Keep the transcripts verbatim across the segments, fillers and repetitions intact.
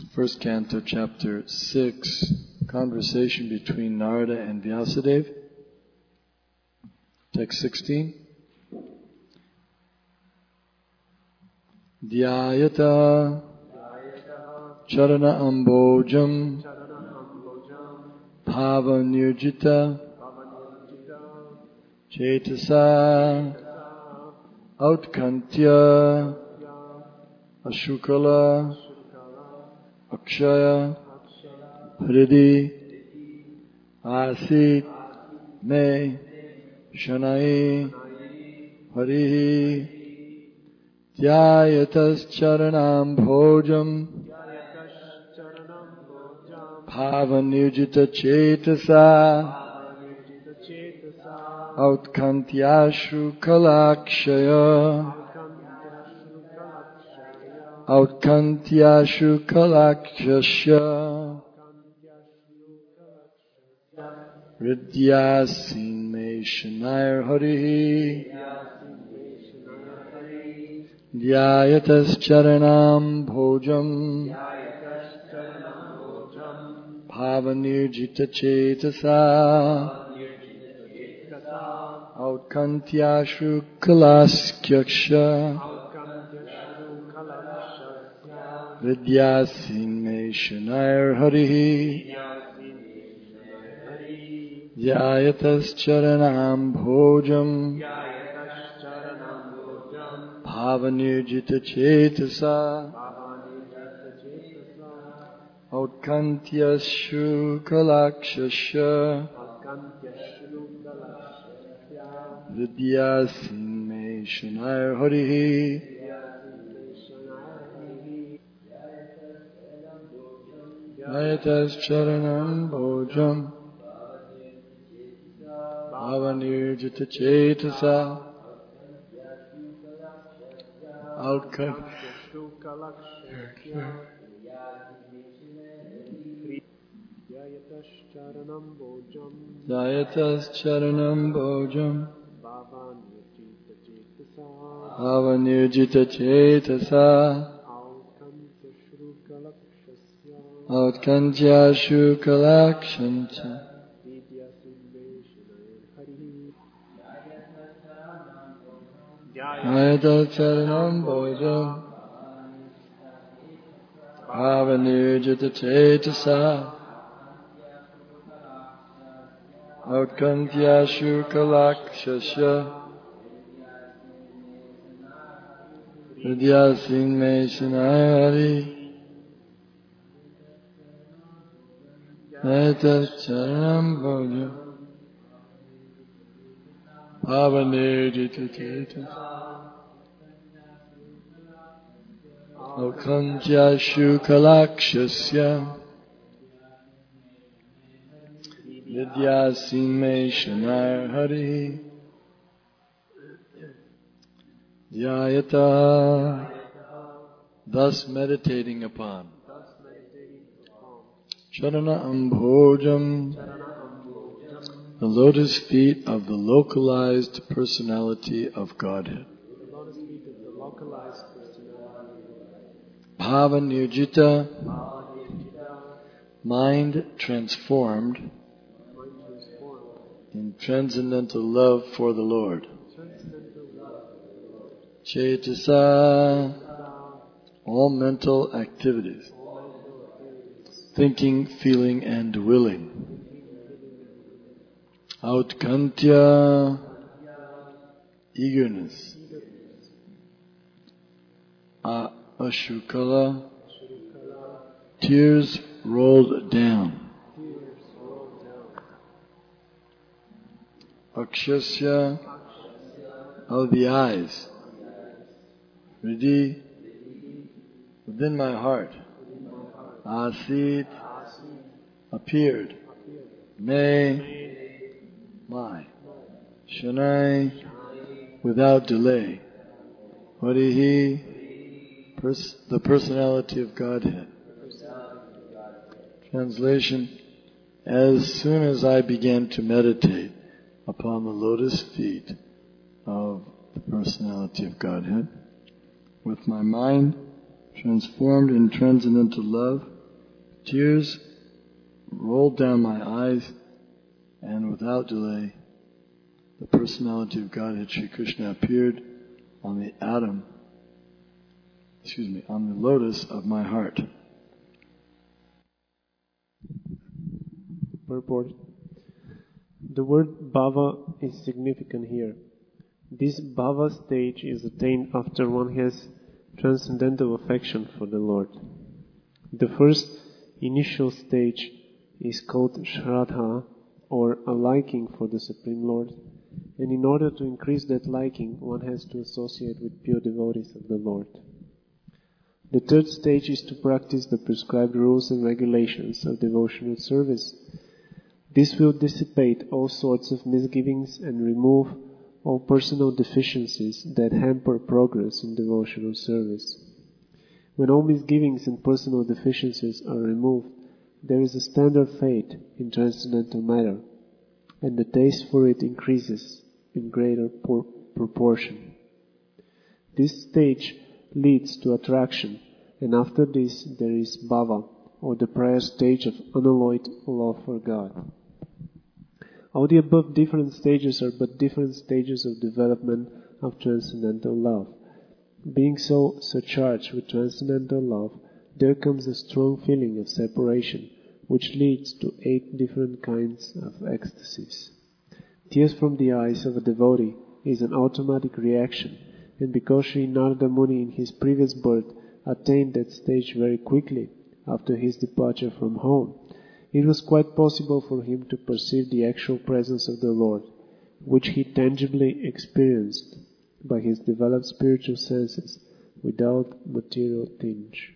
First canto, chapter six, conversation between Narada and Vyasadeva. Text sixteen. Dhyayata charana ambojam bhava nirjita cetasa autkantya ashukala akshaya hridi asit me shanai harihi dhyayatas charanam bhojam bhavanirjita cetasa outkantyashu kalakshaya outkantyashu kalakshasya ridyasin me shanayar harihi dhyayatas charanam bhojam bhavanirjita cetasa outkantyashu kalaskyaksha vidyasin me shanayar harihi dhyayatas charanam bhojam bhavanirjita cetasa outkantyashu kalakshasya vidyasin me shanayar harihi dhyayatas charanam bhojam bhavanirjita cetasa outkantyashu kalakshasya dhyayatas charanam bhojam bhavanirjita cetasa outkantyashu kalakshasya dhyayatas charanam bhojam bhavanirjita cetasa outkantyashu kalakshasya vidyasin me shanayar harihi dhyayatas charanam bhojam bhavanirjita cetasa outkantyashu kalakshasya vidyasin me shanayar harihi dhyayata. Thus meditating upon Charana Ambhojam, the lotus feet of the localized personality of Godhead. Bhava Nirjita, mind transformed in transcendental love for the Lord. Cetasa, all mental activities, thinking, feeling, and willing. Outkantya, eagerness. A- ashukala, tears rolled down. Akshasya, of the eyes. Hridi, within my heart. Asit, appeared. Me, my. Shanai, without delay. Harihi, pers- the personality of Godhead. Translation: as soon as I began to meditate upon the lotus feet of the personality of Godhead, with my mind transformed in transcendental love tears rolled down my eyes, and without delay, the personality of Godhead Sri Krishna appeared on the atom, excuse me, on the lotus of my heart. Purport. The word bhava is significant here. This bhava stage is attained after one has transcendental affection for the Lord. The first initial stage is called shraddha, or a liking for the Supreme Lord, and in order to increase that liking, one has to associate with pure devotees of the Lord. The third stage is to practice the prescribed rules and regulations of devotional service. This will dissipate all sorts of misgivings and remove all personal deficiencies that hamper progress in devotional service. When all misgivings and personal deficiencies are removed, there is a standard fate in transcendental matter, and the taste for it increases in greater por- proportion. This stage leads to attraction, and after this there is bhava, or the prior stage of unalloyed love for God. All the above different stages are but different stages of development of transcendental love. Being so surcharged with transcendental love, there comes a strong feeling of separation, which leads to eight different kinds of ecstasies. Tears from the eyes of a devotee is an automatic reaction, and because Sri Narada Muni in his previous birth attained that stage very quickly after his departure from home, it was quite possible for him to perceive the actual presence of the Lord, which he tangibly experienced by his developed spiritual senses without material tinge.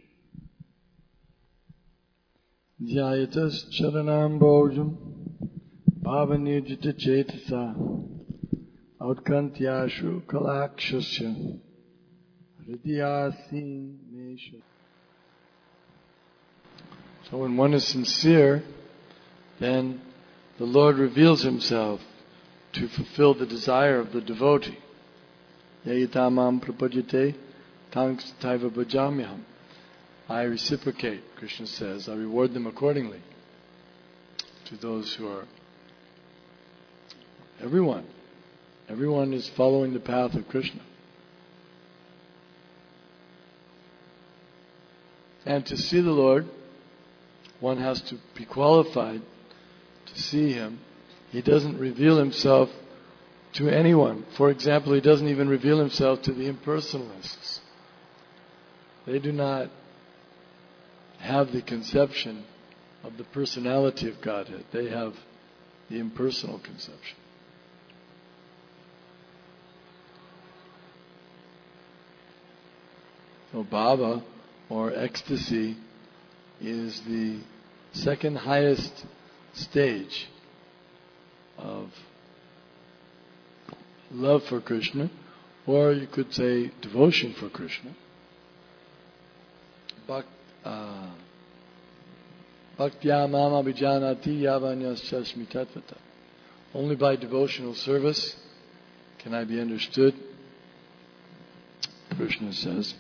Dhyayatas charanam bhojam bhavanijita chetasa outkantyashu kalakshasya hridyasin mesha. So when one is sincere, then the Lord reveals Himself to fulfill the desire of the devotee. Yayitamam prapajate tanks taiva bhajamyaham. I reciprocate, Krishna says, I reward them accordingly to those who are, everyone, everyone is following the path of Krishna. And to see the Lord, one has to be qualified to see Him. He doesn't reveal Himself to anyone. For example, He doesn't even reveal Himself to the impersonalists. They do not have the conception of the personality of Godhead. They have the impersonal conception. So bhava, or ecstasy, is the second highest stage of love for Krishna, or you could say devotion for Krishna. Bhak, uh, Bhaktya mama vijanati yavanyascha smitatvata. Only by devotional service can I be understood, Krishna says.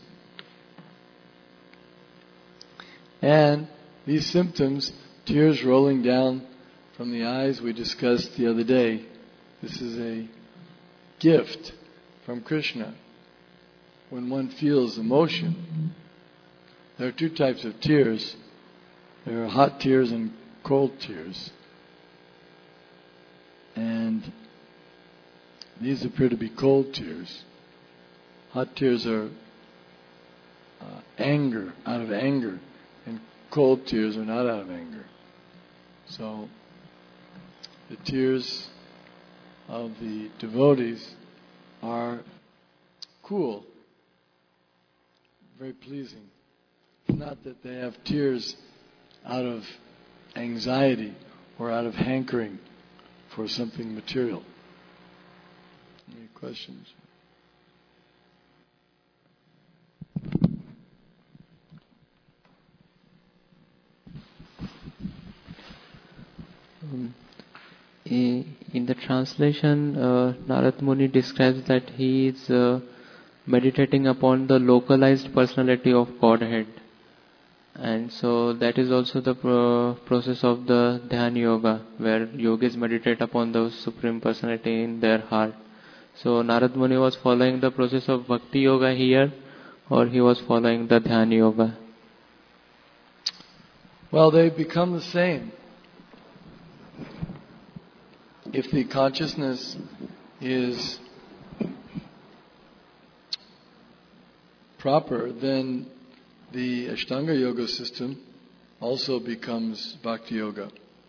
And these symptoms, tears rolling down from the eyes, we discussed the other day. This is a gift from Krishna. When one feels emotion, there are two types of tears. There are hot tears and cold tears. And these appear to be cold tears. Hot tears are uh, anger, out of anger. And cold tears are not out of anger. So, the tears of the devotees are cool, very pleasing. It's not that they have tears out of anxiety or out of hankering for something material. Any questions? Um, in the translation, uh, Narad Muni describes that he is uh, meditating upon the localized personality of Godhead. And so that is also the pro- process of the Dhyana Yoga, where yogis meditate upon the Supreme Personality in their heart. So Narad Muni was following the process of Bhakti Yoga here, or he was following the Dhyana Yoga? Well, they become the same. If the consciousness is proper, then the Ashtanga Yoga system also becomes Bhakti Yoga.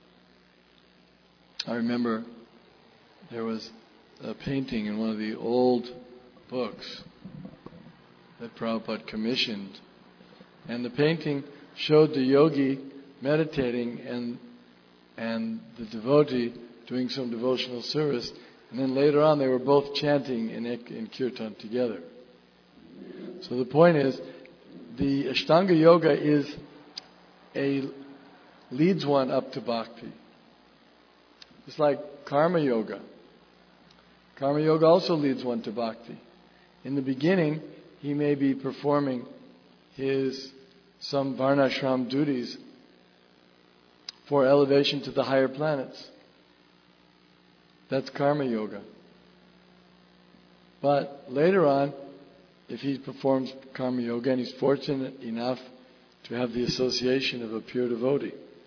I remember there was a painting in one of the old books that Prabhupada commissioned, and the painting showed the yogi meditating and and the devotee doing some devotional service, and then later on they were both chanting in, in kirtan together. So the point is, the Ashtanga Yoga is a leads one up to bhakti. It's like Karma Yoga. Karma Yoga also leads one to bhakti. In the beginning, he may be performing his some varnashram duties for elevation to the higher planets. That's Karma Yoga. But later on, if he performs Karma Yoga and he's fortunate enough to have the association of a pure devotee,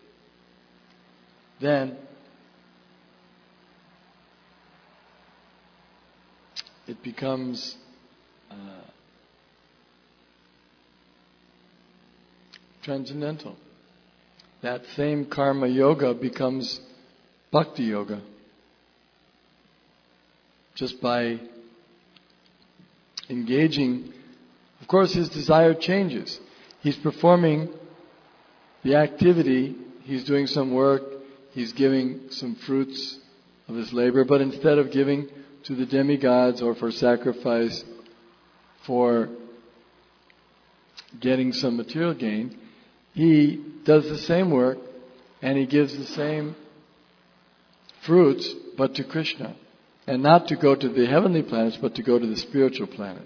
then it becomes uh, transcendental. That same Karma Yoga becomes Bhakti Yoga just by engaging. Of course, his desire changes. He's performing the activity, he's doing some work, he's giving some fruits of his labor, but instead of giving to the demigods or for sacrifice for getting some material gain, he does the same work and he gives the same fruits, but to Krishna. And not to go to the heavenly planets, but to go to the spiritual planet.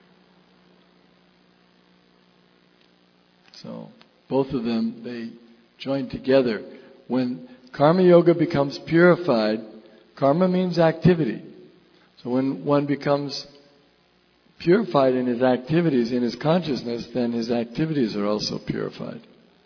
So, both of them, they join together. When Karma Yoga becomes purified, karma means activity. So when one becomes purified in his activities, in his consciousness, then his activities are also purified.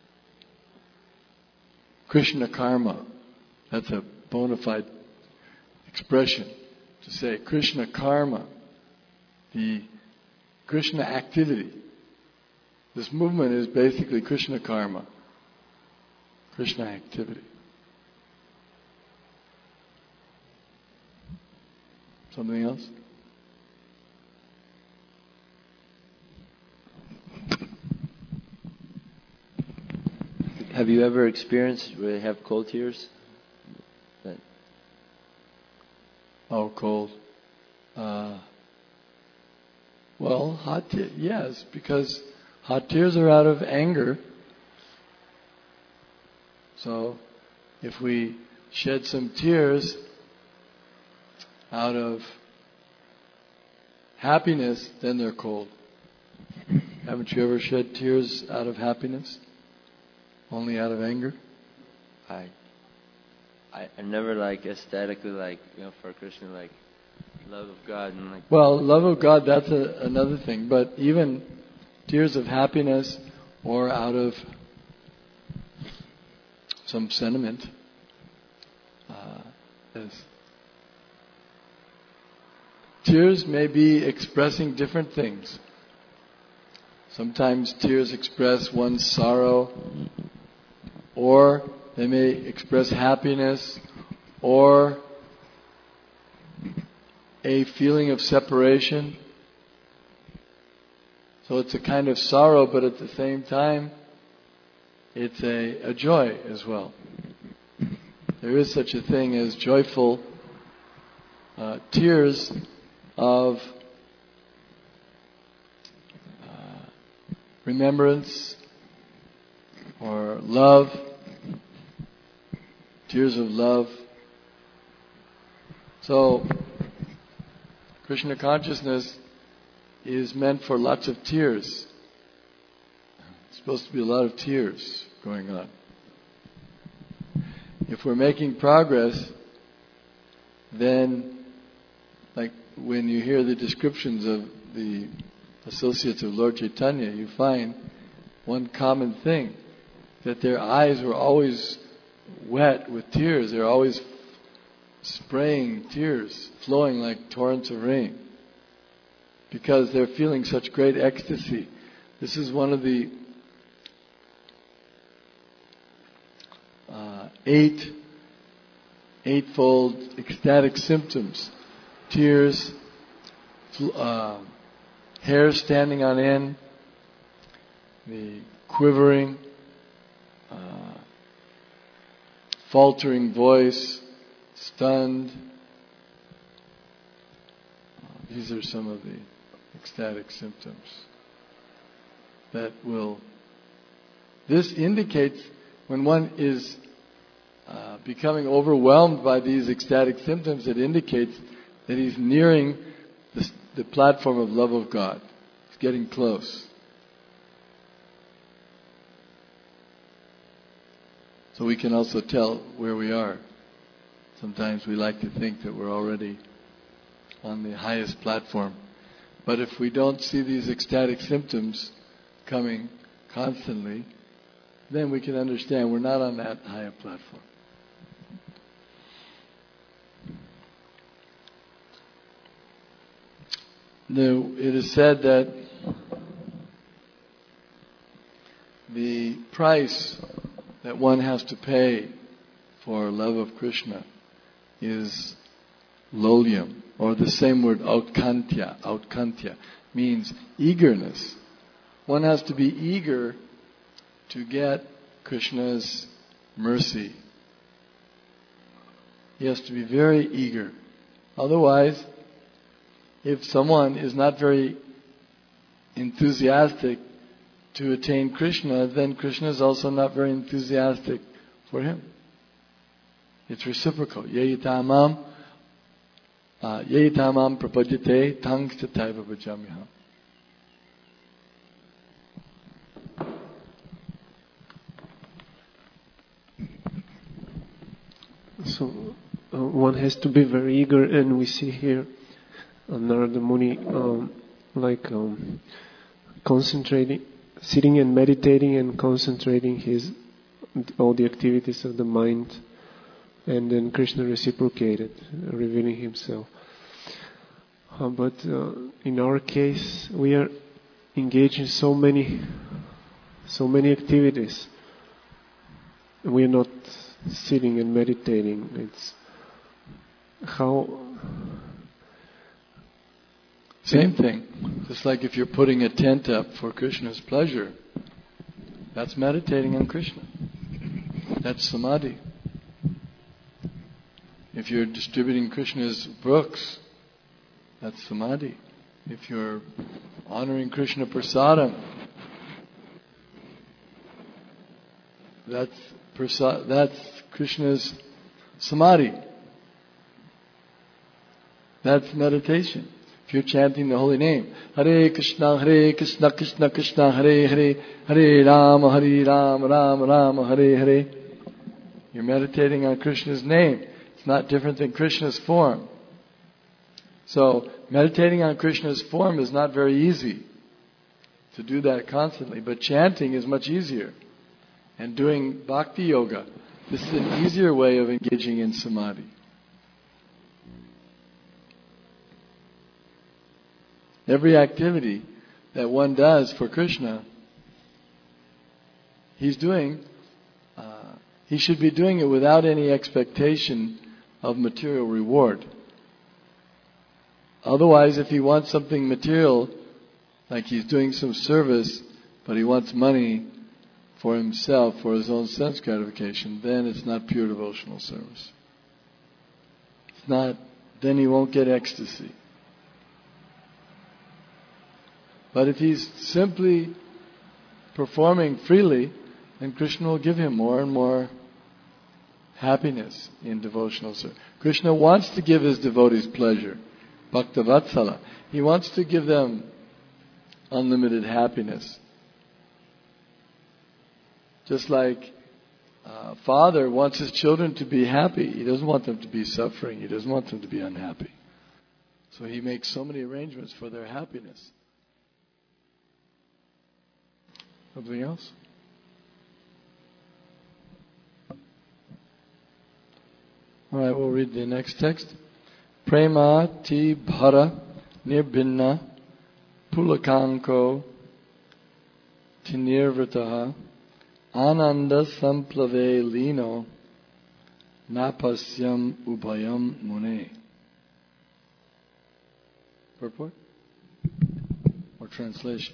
Krishna Karma, that's a bona fide expression. To say Krishna Karma, the Krishna activity. This movement is basically Krishna Karma, Krishna activity. Something else? Have you ever experienced where you have cold tears? That Oh, cold. Uh, well, hot tears, yes, because hot tears are out of anger. So, if we shed some tears out of happiness, then they're cold. Haven't you ever shed tears out of happiness? Only out of anger? I I, I never like aesthetically like, you know, for Krishna, like love of God and like. Well, love of God, that's a, another thing. But even tears of happiness or out of some sentiment, uh, is tears may be expressing different things. Sometimes tears express one's sorrow, or they may express happiness, or a feeling of separation. So it's a kind of sorrow, but at the same time, it's a, a joy as well. There is such a thing as joyful uh, tears of uh, remembrance or love, tears of love. So, Krishna consciousness is meant for lots of tears. supposed to be a lot of tears going on. If we're making progress, then, like when you hear the descriptions of the associates of Lord Chaitanya, you find one common thing, that their eyes were always wet with tears. They're always spraying tears, flowing like torrents of rain, because they're feeling such great ecstasy. This is one of the uh, eight eightfold ecstatic symptoms: tears, uh, hair standing on end, the quivering, uh, faltering voice, stunned. Uh, these are some of the ecstatic symptoms that will... This indicates when one is uh, becoming overwhelmed by these ecstatic symptoms, it indicates that he's nearing the, the platform of love of God. He's getting close. So we can also tell where we are. Sometimes we like to think that we're already on the highest platform. But if we don't see these ecstatic symptoms coming constantly, then we can understand we're not on that higher platform. Now, it is said that the price that one has to pay for love of Krishna is lolyam, or the same word autkantya. Autkantya means eagerness. One has to be eager to get Krishna's mercy. He has to be very eager. Otherwise, if someone is not very enthusiastic to attain Krishna, then Krishna is also not very enthusiastic for him. It's reciprocal. Yeyitamam yeyitamam prapajate tangstataiva bhajamyaham. So uh, one has to be very eager, and we see here uh, Narada Muni um, like um, concentrating, sitting and meditating and concentrating his all the activities of the mind, and then Krishna reciprocated, revealing himself. Uh, but uh, in our case, we are engaged in so many, so many activities. We are not sitting and meditating. It's how... Same thing. Just like if you're putting a tent up for Krishna's pleasure, that's meditating on Krishna. That's samadhi. If you're distributing Krishna's books, that's samadhi. If you're honoring Krishna prasadam, that's prasad, that's Krishna's samadhi. That's meditation. If you're chanting the holy name, Hare Krishna, Hare Krishna, Krishna Krishna, Hare Hare, Hare Rama, Hare Rama, Rama Rama, Hare Hare, you're meditating on Krishna's name. It's not different than Krishna's form. So, meditating on Krishna's form is not very easy to do that constantly, but chanting is much easier. And doing bhakti yoga, this is an easier way of engaging in samadhi. Every activity that one does for Krishna, he's doing, uh, he should be doing it without any expectation of material reward. Otherwise, if he wants something material, like he's doing some service, but he wants money for himself, for his own sense gratification, then it's not pure devotional service. It's not, then he won't get ecstasy. But if he's simply performing freely, then Krishna will give him more and more happiness in devotional service. Krishna wants to give his devotees pleasure. Bhakta Vatsala. He wants to give them unlimited happiness. Just like a father wants his children to be happy. He doesn't want them to be suffering. He doesn't want them to be unhappy. So he makes so many arrangements for their happiness. Something else? All right, we'll read the next text. Prema ti bhara nirbhinna pulakanko tinirvrataha ananda samplave lino napasyam ubhayam mune. Purport? Or translation?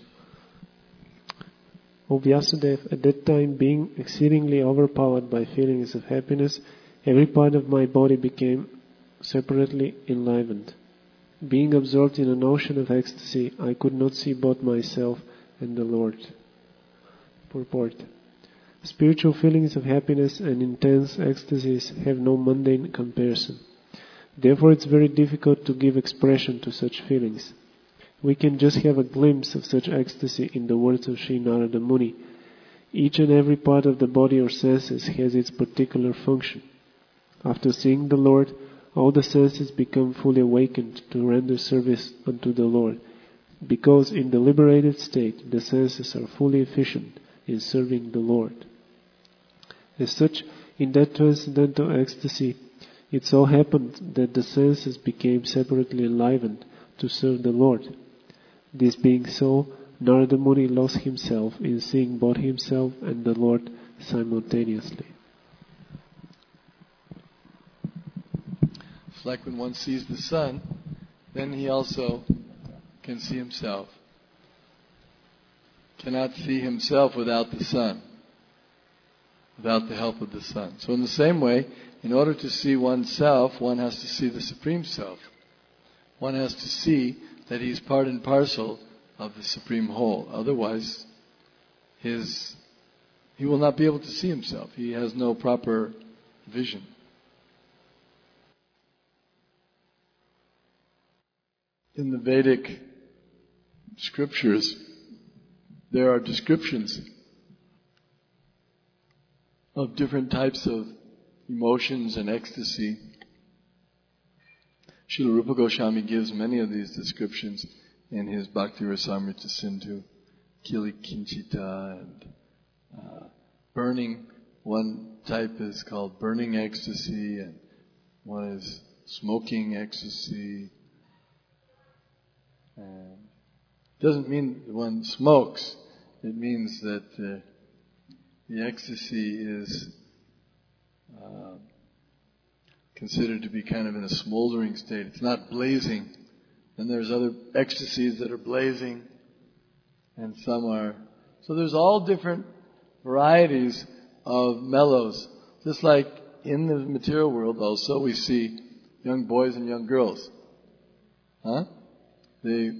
O Vyasadeva, at that time, being exceedingly overpowered by feelings of happiness, every part of my body became separately enlivened. Being absorbed in an ocean of ecstasy, I could not see both myself and the Lord. Purport. Spiritual feelings of happiness and intense ecstasies have no mundane comparison. Therefore it's very difficult to give expression to such feelings. We can just have a glimpse of such ecstasy in the words of Sri Narada Muni. Each and every part of the body or senses has its particular function. After seeing the Lord, all the senses become fully awakened to render service unto the Lord, because in the liberated state the senses are fully efficient in serving the Lord. As such, in that transcendental ecstasy, it so happened that the senses became separately enlivened to serve the Lord. This being so, Narada Muni lost himself in seeing both himself and the Lord simultaneously. It's like when one sees the sun, then he also can see himself. Cannot see himself without the sun, without the help of the sun. So in the same way, in order to see oneself, one has to see the Supreme Self. One has to see that he's part and parcel of the Supreme Whole. Otherwise, his he will not be able to see himself. He has no proper vision. In the Vedic scriptures, there are descriptions of different types of emotions and ecstasy. Srila Rupa Goswami gives many of these descriptions in his Bhakti Rasamrita Sindhu, Kili Kinchita, and uh, burning. One type is called burning ecstasy, and one is smoking ecstasy. And it doesn't mean one smokes. It means that uh, the ecstasy is uh, considered to be kind of in a smoldering state. It's not blazing. And there's other ecstasies that are blazing, and some are... So there's all different varieties of mellows. Just like in the material world also, we see young boys and young girls. Huh? The,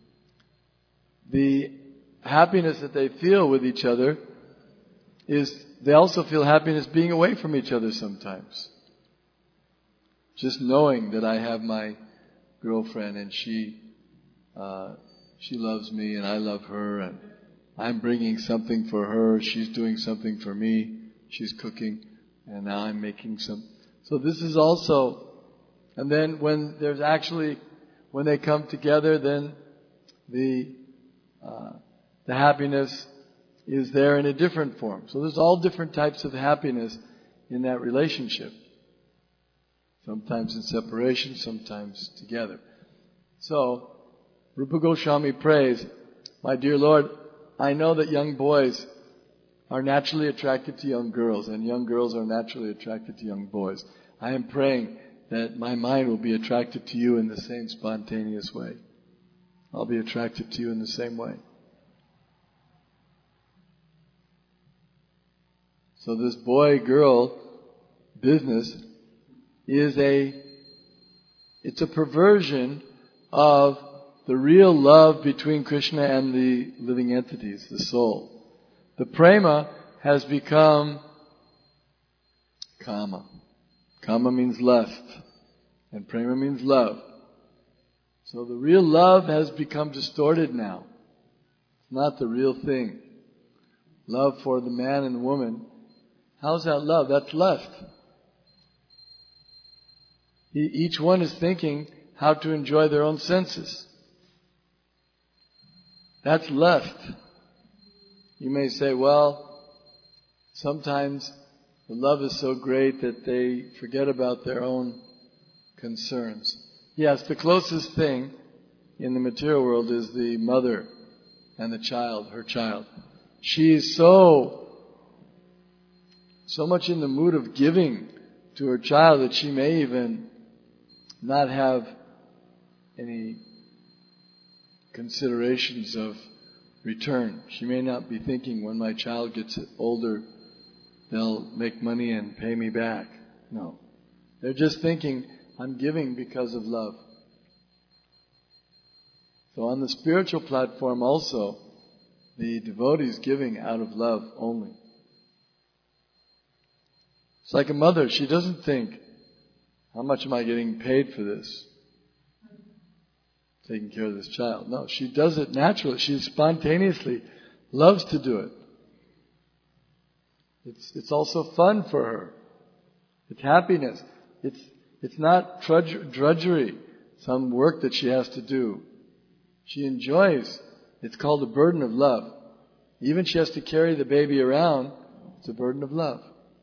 the happiness that they feel with each other is, they also feel happiness being away from each other sometimes. Just knowing that I have my girlfriend and she uh, she loves me and I love her, and I'm bringing something for her, she's doing something for me, she's cooking, and now I'm making some. So this is also, and then when there's actually, when they come together, then the uh, the happiness is there in a different form. So there's all different types of happiness in that relationship. Sometimes in separation, sometimes together. So, Rupa Goswami prays, my dear Lord, I know that young boys are naturally attracted to young girls, and young girls are naturally attracted to young boys. I am praying that my mind will be attracted to you in the same spontaneous way. I'll be attracted to you in the same way. So this boy-girl business is a, it's a perversion of the real love between Krishna and the living entities, the soul. The prema has become kama. Kama means lust, and prema means love. So the real love has become distorted now. It's not the real thing. love for the man and woman, how's that love? That's lust. Each one is thinking how to enjoy their own senses. That's lust. You may say, well, sometimes the love is so great that they forget about their own concerns. Yes, the closest thing in the material world is the mother and the child, her child. She is so, so much in the mood of giving to her child that she may even not have any considerations of return. She may not be thinking, when my child gets older, they'll make money and pay me back. No. They're just thinking, I'm giving because of love. So on the spiritual platform also, the devotee is giving out of love only. It's like a mother. She doesn't think, how much am I getting paid for this? Taking care of this child. No, she does it naturally. She spontaneously loves to do it. It's it's also fun for her. It's happiness. It's it's not trudge, drudgery, some work that she has to do. She enjoys. It's called the burden of love. Even she has to carry the baby around. It's a burden of love.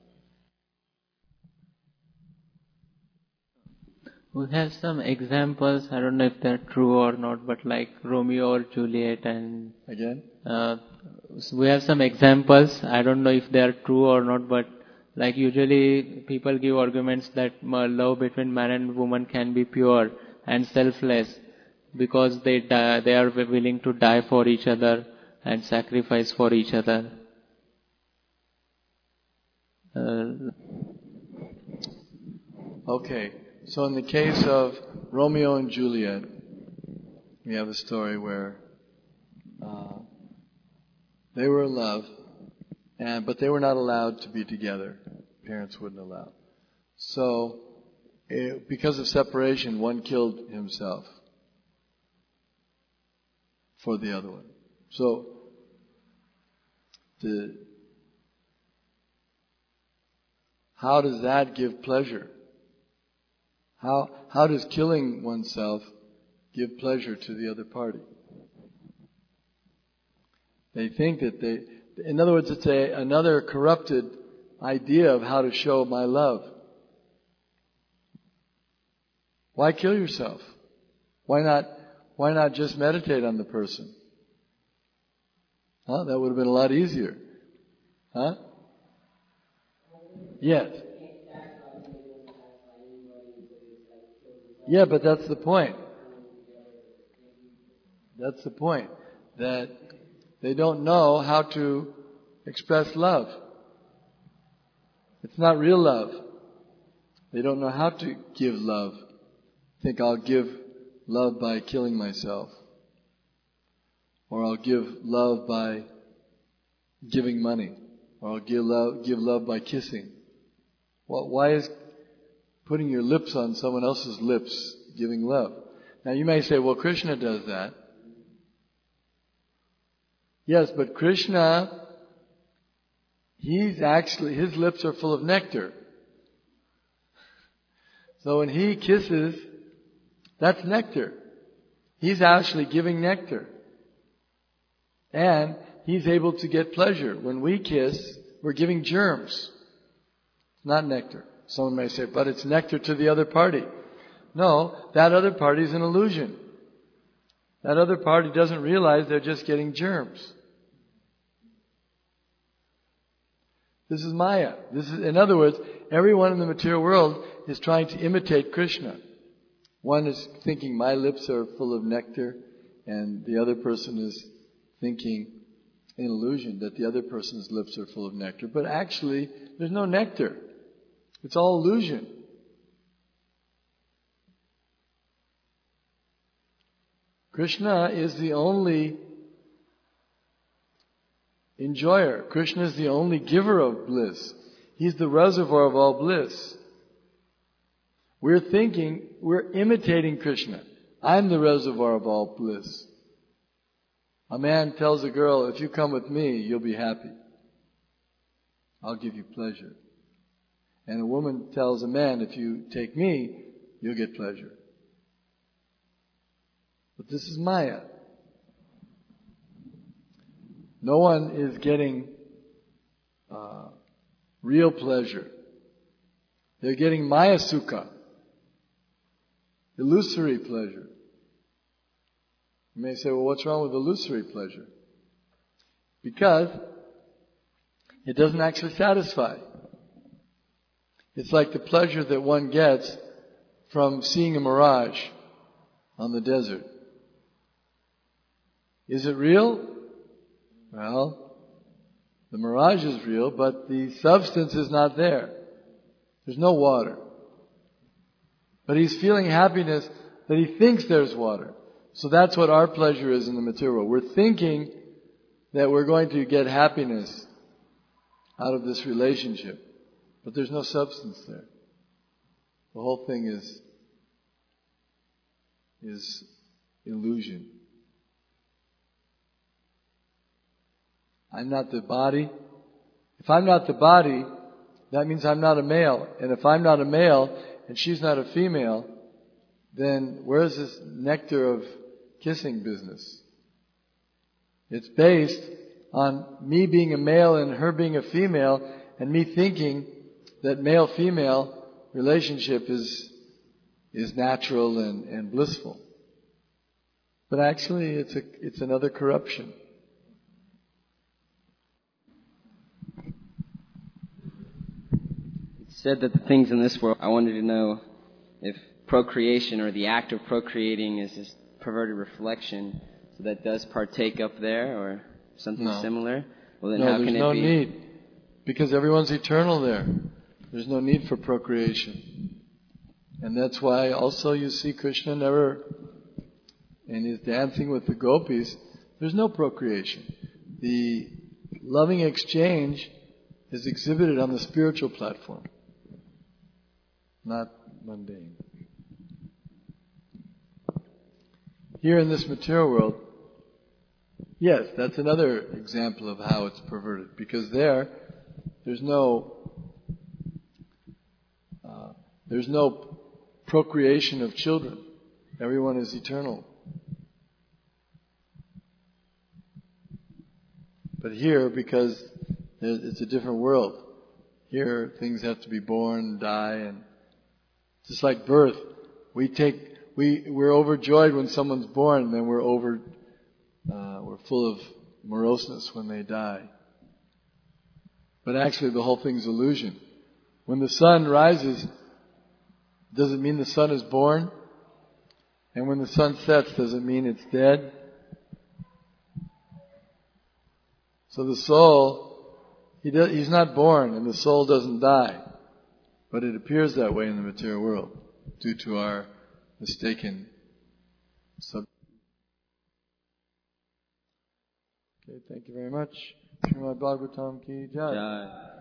We have some examples, I don't know if they're true or not, but like Romeo or Juliet and... Again? Uh, we have some examples, I don't know if they're true or not, but like usually people give arguments that love between man and woman can be pure and selfless because they die, they are willing to die for each other and sacrifice for each other. Uh, okay. So in the case of Romeo and Juliet, we have a story where uh, they were in love, and but they were not allowed to be together. Parents wouldn't allow. So, it, because of separation, one killed himself for the other one. So, the, how does that give pleasure? How how does killing oneself give pleasure to the other party? They think that they, in other words, it's a, another corrupted idea of how to show my love. Why kill yourself? Why not, why not just meditate on the person? Huh? That would have been a lot easier. Huh? Yes. Yeah, but that's the point. That's the point. That they don't know how to express love. It's not real love. They don't know how to give love. Think I'll give love by killing myself. Or I'll give love by giving money. Or I'll give love, give love by kissing. Well, why is putting your lips on someone else's lips giving love? Now you may say, well, Krishna does that. Yes, but Krishna, he's actually, his lips are full of nectar. So when he kisses, that's nectar. He's actually giving nectar. And he's able to get pleasure. When we kiss, we're giving germs. It's not nectar. Someone may say, but it's nectar to the other party. No, that other party is an illusion. That other party doesn't realize they're just getting germs. This is Maya. This is, in other words, everyone in the material world is trying to imitate Krishna. One is thinking my lips are full of nectar, and the other person is thinking in illusion that the other person's lips are full of nectar. But actually, there's no nectar. It's all illusion. Krishna is the only enjoyer. Krishna is the only giver of bliss. He's the reservoir of all bliss. We're thinking, we're imitating Krishna. I'm the reservoir of all bliss. A man tells a girl, if you come with me, you'll be happy. I'll give you pleasure. And a woman tells a man, if you take me, you'll get pleasure. But this is Maya. No one is getting uh, real pleasure. They're getting Maya Sukha, illusory pleasure. You may say, well, what's wrong with illusory pleasure? Because it doesn't actually satisfy. It's like the pleasure that one gets from seeing a mirage on the desert. Is it real? Well, the mirage is real, but the substance is not there. There's no water. But he's feeling happiness that he thinks there's water. So that's what our pleasure is in the material world. We're thinking that we're going to get happiness out of this relationship. But there's no substance there. The whole thing is, is illusion. I'm not the body. If I'm not the body, that means I'm not a male. And if I'm not a male and she's not a female, then where's this nectar of kissing business? It's based on me being a male and her being a female, and me thinking that male-female relationship is is natural and, and blissful. But actually it's a it's another corruption. It said that the things in this world, I wanted to know if procreation or the act of procreating is just perverted reflection, so that does partake up there or something no. similar. Well, then no, how there's can it no be? need. Because everyone's eternal there. There's no need for procreation. And that's why also you see Krishna never, in his dancing with the gopis, there's no procreation. The loving exchange is exhibited on the spiritual platform, not mundane. Here in this material world, yes, that's another example of how it's perverted. Because there, there's no, uh, there's no procreation of children. Everyone is eternal. But here, because it's a different world, here things have to be born, die, and just like birth, we take, we we're overjoyed when someone's born, and then we're over, uh, we're full of moroseness when they die. But actually, the whole thing's illusion. When the sun rises, does it mean the sun is born? And when the sun sets, does it mean it's dead? So the soul, he does, he's not born, and the soul doesn't die. But it appears that way in the material world, due to our mistaken sub. Okay, thank you very much. Srimad Bhagavatam ki jai. Jai.